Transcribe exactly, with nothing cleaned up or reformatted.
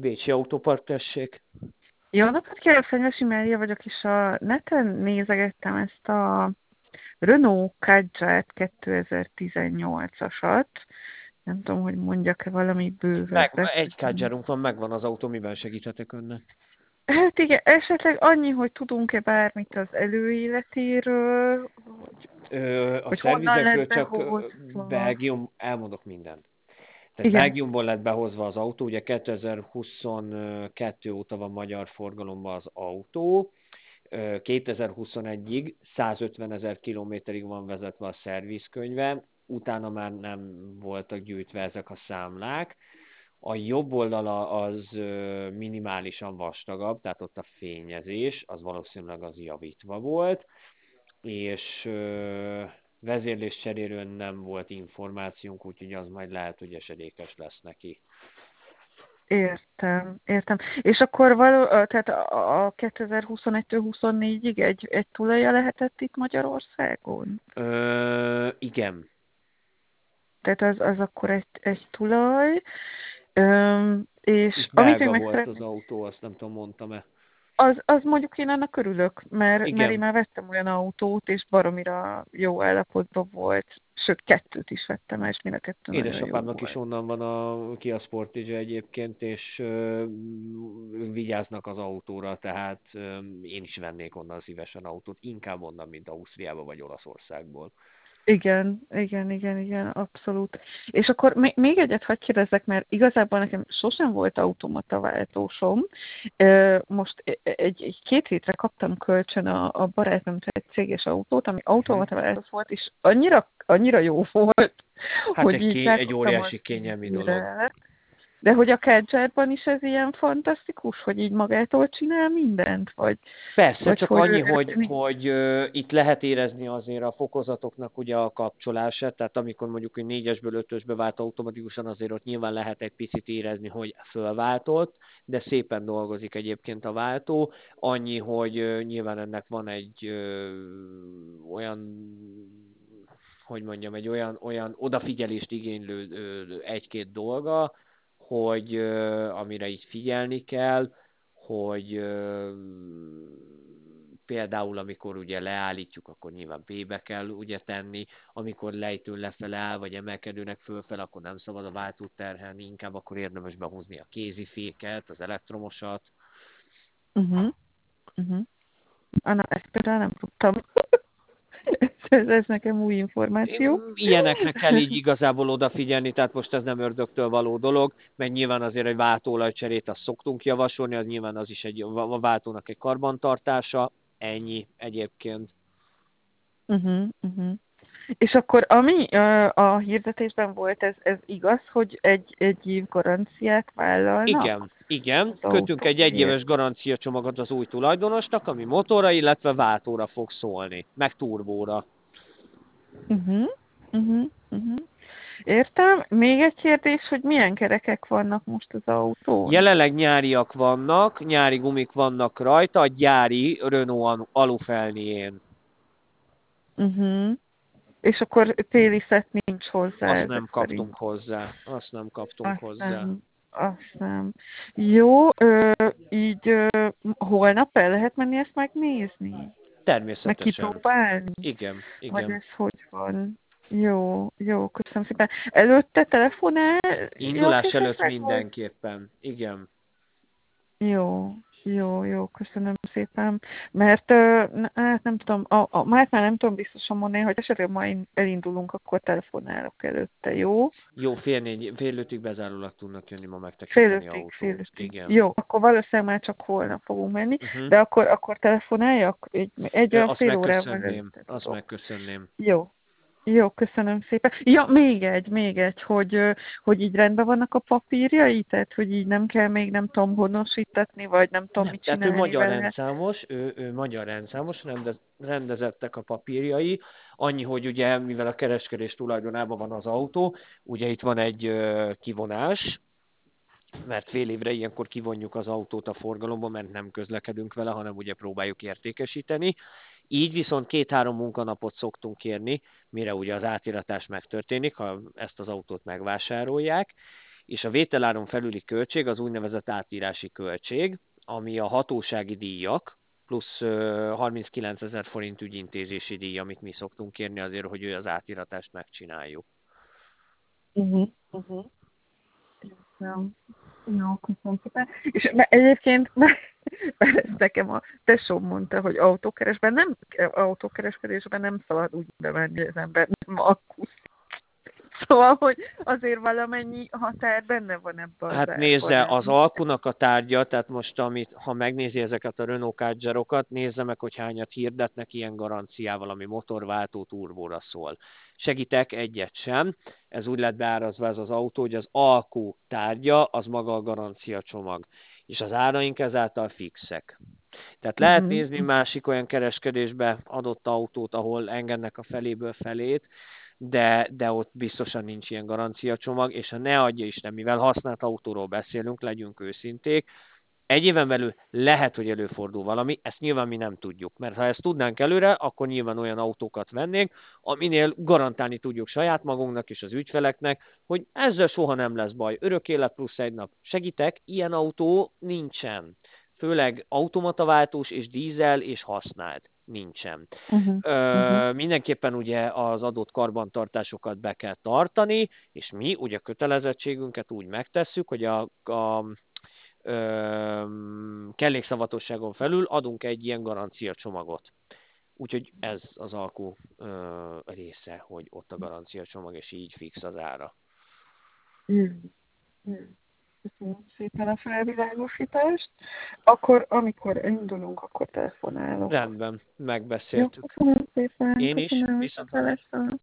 Bécsi Autópark, tessék. Jó napot kérek, Fenyvesi Mária vagyok, és a neten nézegettem ezt a Renault Kadjar kétezer-tizennyolcasat. Nem tudom, hogy mondjak-e valami Meg, bővebbet. egy Kadjarunk van, megvan az autó, miben segíthetek önnek? Hát igen, esetleg annyi, hogy tudunk-e bármit az előéletéről, hogy, Ö, a hogy honnan szervizekről lett csak ö, behozva. Belgium, elmondok mindent. Tehát Igen, Belgiumból lett behozva az autó, ugye kétezer-huszonkettő óta van magyar forgalomban az autó, Ö, kétezer-huszonegyig százötven ezer kilométerig van vezetve a szervizkönyve, utána már nem voltak gyűjtve ezek a számlák. A jobb oldala az ö, minimálisan vastagabb, tehát ott a fényezés, az valószínűleg az javítva volt, és ö, vezérlés cseréről nem volt információnk, úgyhogy az majd lehet, hogy esedékes lesz neki. értem, értem. És akkor való, tehát a, a kétezer-huszonegytől huszonnégyig egy, egy tulaja lehetett itt Magyarországon? Ö, igen. Tehát az, az akkor egy, egy tulaj. Öm, és És amit még belga meg volt az szeretnék, autó, azt nem tudom, mondtam-e. az, az mondjuk én annak örülök, mert, mert én Igen. már vettem olyan autót, és baromira jó állapotban volt. Sőt, kettőt is vettem, és mind a kettő nagyon jó Édesapámnak is volt. onnan van a Kia Sportage egyébként, és ö, vigyáznak az autóra, tehát ö, én is vennék onnan szívesen autót, inkább onnan, mint Ausztriába vagy Olaszországból. Igen, igen, igen, igen, abszolút. És akkor még, még egyet hadd kérdezzek, mert igazából nekem sosem volt automata váltósom. Ö, Most e- e- egy, egy két hétre kaptam kölcsön a, a barátomtól egy céges autót, ami Uh-huh. automata váltós volt, és annyira, annyira jó volt, Hát hogy egy, így ké, egy rákaptam az óriási kényelmi dolog. ízére. De hogy a Kadjarban is ez ilyen fantasztikus, hogy így magától csinál mindent, vagy, Persze, vagy csak hogy... annyi, hogy, hogy uh, itt lehet érezni azért a fokozatoknak ugye a kapcsolását, tehát amikor mondjuk egy négyesből ötösbe vált automatikusan, azért ott nyilván lehet egy picit érezni, hogy fölváltott, de szépen dolgozik egyébként a váltó. Annyi, hogy uh, nyilván ennek van egy uh, olyan, hogy mondjam, egy olyan, olyan odafigyelést igénylő uh, egy-két dolga, hogy uh, amire így figyelni kell, hogy ö, például amikor ugye leállítjuk, akkor nyilván B-be kell ugye tenni, amikor lejtőn lefele áll, vagy emelkedőnek fölfel, akkor nem szabad a váltót terhelni, inkább akkor érdemes behúzni a kéziféket, az elektromosat. Uh-huh, uh-huh. Ana, ezt például nem tudtam. ez, ez nekem új információ. Ilyenekre kell így igazából odafigyelni, tehát most ez nem ördögtől való dolog, mert nyilván azért egy váltóolajcserét azt szoktunk javasolni, az nyilván az is egy, a váltónak egy karbantartása, ennyi egyébként. Uh-huh, uh-huh. És akkor ami uh, a hirdetésben volt, ez, ez igaz, hogy egy, egy év garanciát vállalnak Igen, igen, az kötünk egy autóért? egyéves garanciacsomagot az új tulajdonosnak, ami motorra, illetve váltóra fog szólni, meg turbóra. Uh-huh, uh-huh, uh-huh. Értem. Még egy kérdés, hogy milyen kerekek vannak most az autón? Jelenleg nyáriak vannak, nyári gumik vannak rajta, a gyári Renault alufelnién. Uh-huh. És akkor téli szett nincs hozzá Azt ezek nem szerint. kaptunk hozzá, azt nem kaptunk Azt hozzá. nem, azt nem. Jó, ö, így ö, holnap el lehet menni ezt megnézni? Meg Természetesen. kipróbálni? Igen, Vagy igen. ez hogy van? Jó, jó, köszönöm szépen. Előtte telefonálják Indulás előtt esetleg, vagy? mindenképpen. Igen. Jó, jó, jó, köszönöm szépen. Mert, ö, n- hát nem tudom, a, a, már már nem tudom biztosan mondani, hogy esetleg ma in- elindulunk, akkor telefonálok előtte, jó? Jó, fél, négy, fél ötig bezárólag tudnak jönni ma Fél megtekinteni ötig, fél autót. ötig. Igen. Jó, akkor valószínűleg már csak holnap fogunk menni, Uh-huh. de akkor, akkor telefonáljak? Egy, egy Ö, olyan Azt fél órával megköszönném, előtte azt tudok. megköszönném. Jó, jó, köszönöm szépen. Ja, még egy, még egy, hogy, ö, hogy így rendben vannak a papírjai, tehát hogy így nem kell még nem tudom honosítatni, vagy nem tudom Nem, mit tehát ő csinálni magyar vele. rendszámos, ő, ő magyar rendszámos, rendez, rendezettek a papírjai, annyi, hogy ugye, mivel a kereskedés tulajdonában van az autó, ugye itt van egy ö, kivonás, mert fél évre ilyenkor kivonjuk az autót a forgalomba, mert nem közlekedünk vele, hanem ugye próbáljuk értékesíteni. Így viszont két-három munkanapot szoktunk kérni, mire ugye az átiratás megtörténik, ha ezt az autót megvásárolják, és a vételáron felüli költség az úgynevezett átírási költség, ami a hatósági díjak, plusz harminckilencezer forint ügyintézési díj, amit mi szoktunk kérni azért, hogy az átiratást megcsináljuk. Uh-huh. Uh-huh. Jó, jó, köszönöm szépen. És egyébként ezt nekem a tesóm mondta, hogy autókeresben nem, autókereskedésben nem szabad úgy bevenni, az ember nem alkusz. Szóval, hogy azért valamennyi határ benne van ebben az Hát nézze, árban. az alkunak a tárgya, tehát most, amit, ha megnézi ezeket a Renault Kadjarokat, nézze meg, hogy hányat hirdetnek ilyen garanciával, ami motorváltó turbóra szól. Segítek, egyet sem. Ez úgy lett beárazva ez az autó, hogy az alkú tárgya, az maga a garancia csomag. És az áraink ezáltal fixek. Tehát lehet Uh-huh. nézni másik olyan kereskedésbe adott autót, ahol engednek a feléből felét, de, de ott biztosan nincs ilyen garanciacsomag, és ha ne adja Isten, mivel használt autóról beszélünk, legyünk őszinték, egy éven belül lehet, hogy előfordul valami, ezt nyilván mi nem tudjuk, mert ha ezt tudnánk előre, akkor nyilván olyan autókat vennénk, aminél garantálni tudjuk saját magunknak és az ügyfeleknek, hogy ezzel soha nem lesz baj, örök élet plusz egy nap. Segítek, ilyen autó nincsen. Főleg automataváltós és dízel és használt nincsen. Uh-huh. Ö, Uh-huh. mindenképpen ugye az adott karbantartásokat be kell tartani, és mi ugye kötelezettségünket úgy megtesszük, hogy a, a ö, kellékszavatosságon felül adunk egy ilyen garancia csomagot. Úgyhogy ez az alkú ö, része, hogy ott a garancia csomag, és így fix az ára. Mm. Mm. Köszönöm szépen a felvilágosítást. Akkor, amikor indulunk, akkor telefonálok. Rendben, Jó, megbeszéltük. köszönöm szépen. Én is, Köszönöm, viszont viszontlátásra.